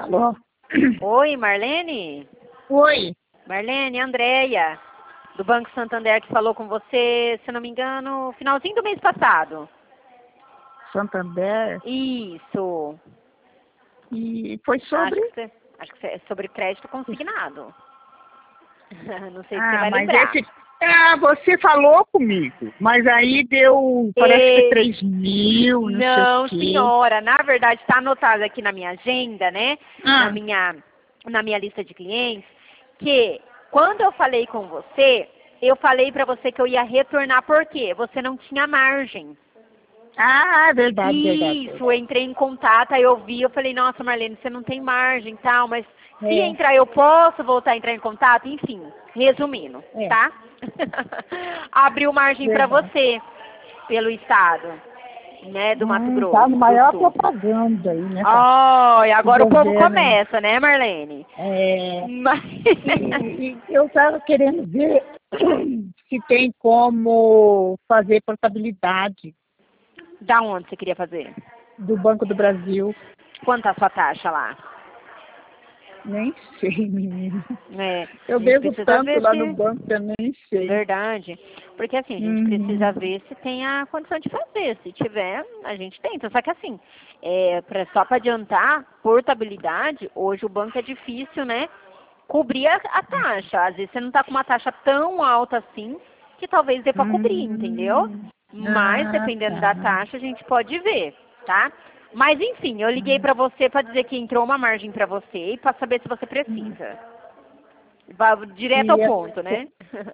Alô? Oi, Marlene? Oi. Marlene, Andréia, do Banco Santander, que falou com você, se não me engano, finalzinho do mês passado. Santander? Isso. E foi sobre? Acho que é sobre crédito consignado. Não sei se você vai mas lembrar. você falou comigo, mas aí deu, parece que 3 mil, não sei o quê. Senhora, na verdade está anotado aqui na minha agenda, né? Ah. Na minha lista de clientes, que quando eu falei com você, eu falei para você que eu ia retornar porque você não tinha margem. Ah, verdade, Isso, eu entrei em contato, aí eu vi, eu falei, nossa, Marlene, você não tem margem e tal, mas se entrar, eu posso voltar a entrar em contato? Enfim, resumindo, tá? Abriu margem para você, pelo estado, né, do Mato Grosso. Tá no maior propaganda aí, né? E agora o povo começa, né, Marlene? Mas... e eu tava querendo ver se tem como fazer portabilidade. Da onde você queria fazer? Do Banco do Brasil. Quanto a sua taxa lá? Nem sei, menina. Eu devo tanto lá no banco que eu nem sei. Verdade. Porque assim, a gente precisa ver se tem a condição de fazer. Se tiver, a gente tenta. Só que assim, só para adiantar, portabilidade, hoje o banco é difícil, né? Cobrir a taxa. Às vezes você não está com uma taxa tão alta assim, que talvez dê para cobrir, entendeu? Mas, dependendo da taxa, a gente pode ver, tá? Mas, enfim, eu liguei para você para dizer que entrou uma margem para você e para saber se você precisa. Vai direto ao ponto, né?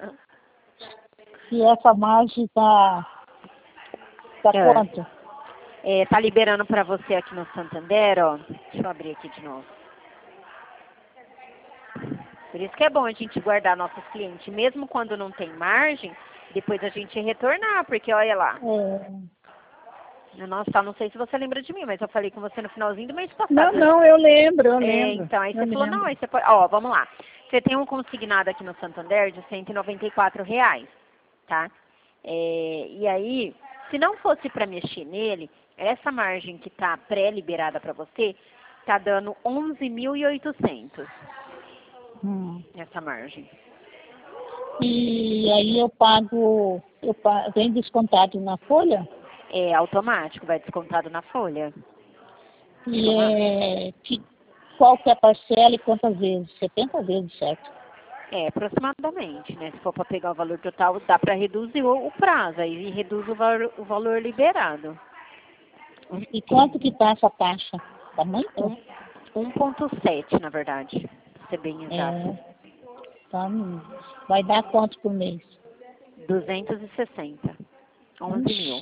E essa margem tá quanto? Tá liberando para você aqui no Santander, ó. Deixa eu abrir aqui de novo. Por isso que é bom a gente guardar nossos clientes, mesmo quando não tem margem, depois a gente retornar, porque olha lá. Nossa, não sei se você lembra de mim, mas eu falei com você no finalzinho do mês passado. Não, eu lembro. Então, aí você falou, não, aí você pode... vamos lá. Você tem um consignado aqui no Santander de R$194, tá? E aí, se não fosse para mexer nele, essa margem que tá pré-liberada para você, tá dando 11.800. Essa margem. E aí eu pago, vem descontado na folha? É automático, vai descontado na folha. E qual que é a parcela e quantas vezes? 70 vezes, certo? Aproximadamente, né? Se for para pegar o valor total, dá para reduzir o prazo, aí reduz o valor liberado. E quanto que tá essa taxa? Tá muito? 1,7, na verdade, pra ser bem exato. Vai dar quanto por mês? 260. 11 mil.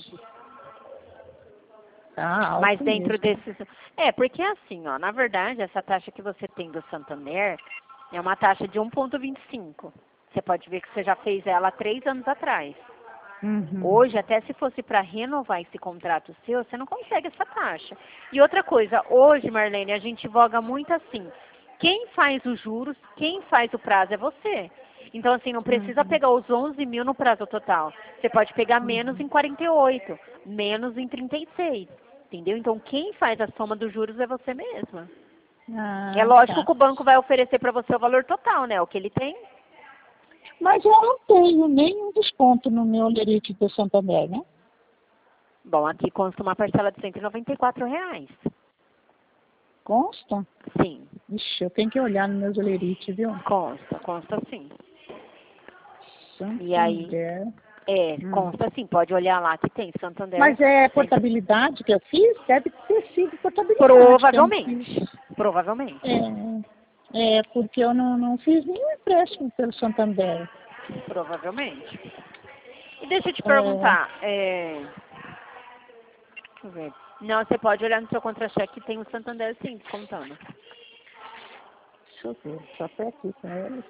Alto. Mas dentro desses... porque assim, ó, na verdade, essa taxa que você tem do Santander é uma taxa de 1,25. Você pode ver que você já fez ela há 3 anos atrás. Hoje, até se fosse para renovar esse contrato seu, você não consegue essa taxa. E outra coisa, hoje, Marlene, a gente voga muito assim. Quem faz os juros, quem faz o prazo é você. Então, assim, não precisa pegar os 11 mil no prazo total. Você pode pegar menos em 48, menos em 36. Entendeu? Então, quem faz a soma dos juros é você mesma. É lógico que o banco vai oferecer para você o valor total, né? O que ele tem. Mas eu não tenho nenhum desconto no meu lerite do Santander, né? Bom, aqui consta uma parcela de R$194. Consta? Sim. Ixi, eu tenho que olhar no meu lerite, viu? Consta sim. Santander. E aí, consta sim, pode olhar lá que tem Santander. Mas portabilidade que eu fiz? Deve ter sido portabilidade. Provavelmente. Porque eu não fiz nenhum empréstimo pelo Santander. Provavelmente. E deixa eu te perguntar, deixa eu ver. Não, você pode olhar no seu contra-cheque que tem o Santander sim, descontando. Deixa eu ver, estou até aqui com ele.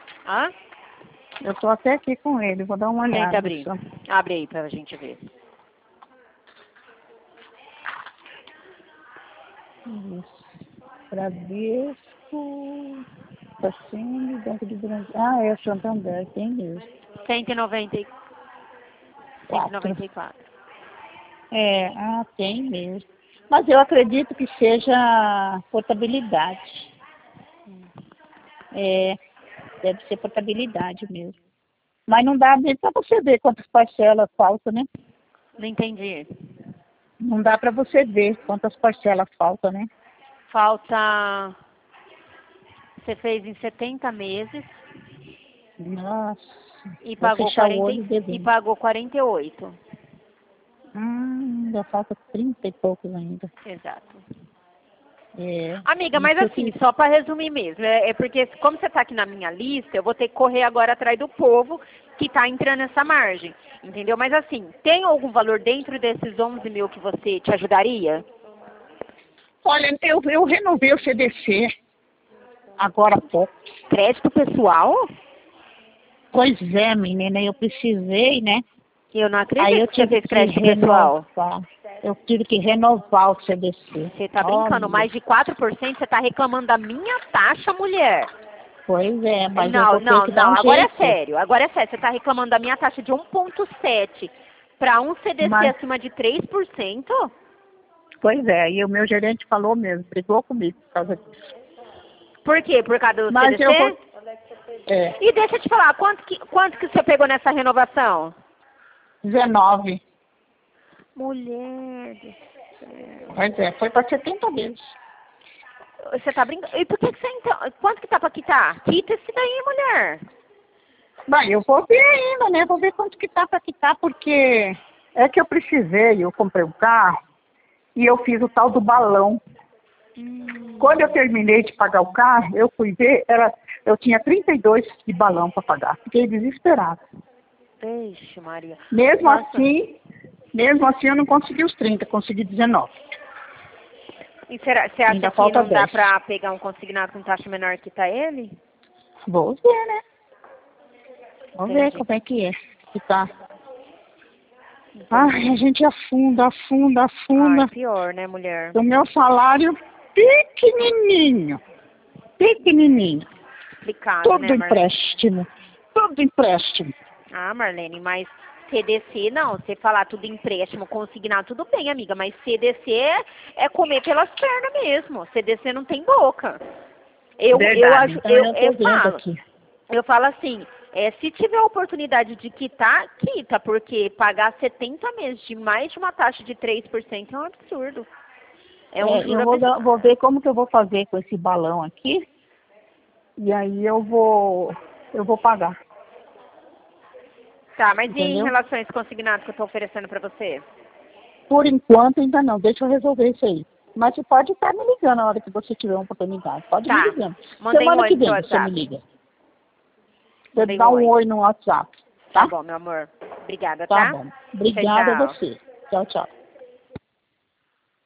Eu estou até aqui com ele, vou dar uma olhada. Tenta abrir. Abre aí pra gente ver. Isso. Bradesco, assim, Banco do Brasil. É o Santander, tem mesmo. 194. Tem mesmo. Mas eu acredito que seja portabilidade. Deve ser portabilidade mesmo. Mas não dá nem para você ver quantas parcelas faltam, né? Não entendi. Não dá para você ver quantas parcelas faltam, né? Falta... Você fez em 70 meses. Nossa. E Vou pagou, fechar o 40, olho devendo. e pagou 48. Ainda falta 30 e poucos ainda. Exato. Isso Amiga, mas assim, só para resumir mesmo, é porque como você está aqui na minha lista, eu vou ter que correr agora atrás do povo que está entrando nessa margem, entendeu? Mas assim, tem algum valor dentro desses 11 mil que você te ajudaria? Olha, eu renovei o CDC agora há pouco. Crédito pessoal? Pois é, menina, eu precisei, né? Eu não Aí acredito eu que você tive fez que crédito pessoal. renovar. Eu tive que renovar o CDC. Você está brincando, Olha, mais de 4%, você está reclamando da minha taxa, mulher. pois é, mas eu Não, vou ter não, que dar não, um agora é jeito. sério, agora é sério. Você está reclamando da minha taxa de 1,7 para um CDC Mas, acima de 3%? pois é, e o meu gerente falou mesmo, brigou comigo por causa disso. Por quê? Por causa do Mas CDC? eu vou... E deixa eu te falar, quanto que você pegou nessa renovação? 19. Mulher do céu. Pois é, foi para 70 vezes. Você tá brincando? E por que você então... Quanto que tá pra quitar? Quita esse daí, mulher. Bem, eu vou ver ainda, né? Vou ver quanto que tá para quitar, porque é que eu precisei, eu comprei um carro e eu fiz o tal do balão. Quando eu terminei de pagar o carro, eu fui ver, eu tinha 32 de balão para pagar. Fiquei desesperada. Vixe, Maria. Mesmo Nossa. assim eu não consegui os 30, consegui 19. E você acha Ainda que falta não dá 10. pra pegar um consignado com taxa menor que tá ele? Vou ver, né? Vamos ver Entendi. como é que é. Que tá. Ai, a gente afunda. Ai, pior, né, mulher? O meu salário pequenininho. Explicado, Todo né, Marlene? empréstimo. Ah, Marlene, mas CDC não. Você falar tudo empréstimo, consignado, tudo bem, amiga. Mas CDC é comer pelas pernas mesmo. CDC não tem boca. Verdade. Então eu tô vendo aqui. Eu falo assim, se tiver a oportunidade de quitar, quita, porque pagar 70 meses de mais de uma taxa de 3% é um absurdo. É um juro absurdo. Vou ver como que eu vou fazer com esse balão aqui. E aí eu vou pagar. Tá, mas Entendeu? e em relação a esse consignado que eu tô oferecendo pra você? Por enquanto ainda não. Deixa eu resolver isso aí. Mas você pode estar me ligando na hora que você tiver uma oportunidade. Pode me Tá. ligando. Mandei um Semana oi que no seu vem você me WhatsApp. liga. Você Mandei dá um um oi. oi no WhatsApp. Tá Tá? bom, meu amor. Obrigada, Tá tá? bom. Obrigada a Tchau. você. Tchau, tchau.